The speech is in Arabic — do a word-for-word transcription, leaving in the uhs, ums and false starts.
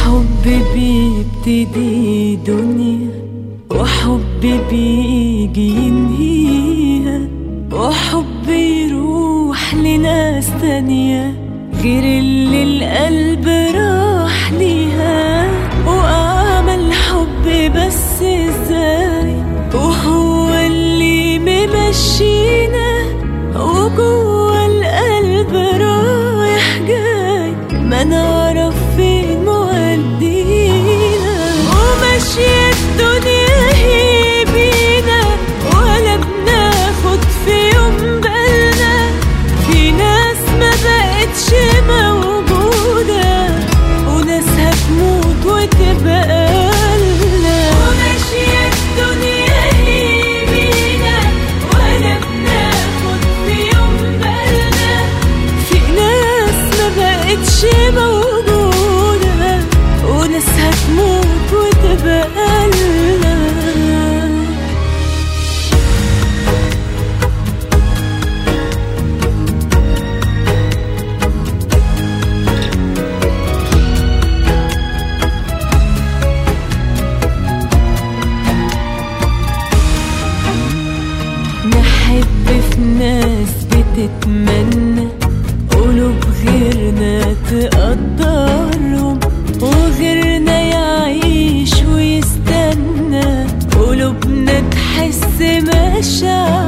حب بيبتدي دنيا، وحب بيجي ينهيها، وحب يروح لناس تانية غير اللي القلب راح ليها. وأعمل حب بس ازاي وهو اللي ممشينا، وجوه القلب رايح جاي ما نعرف فين مودينا. وماشية الدنيا هي بينا ولا بناخد في يوم بالنا، في ناس ما بقتش موجودة وناس هتموت وتبقى لنا. وماشية الدنيا هي بينا ولا بناخد في يوم بالنا، في ناس ما بقتش موجودة وناس هتموت وتبقى لنا. نحب في ناس بتتمنى قلوب غيرنا تقدرهم، وغيرنا يعيش ويستنى قلوبنا تحس مشاعر.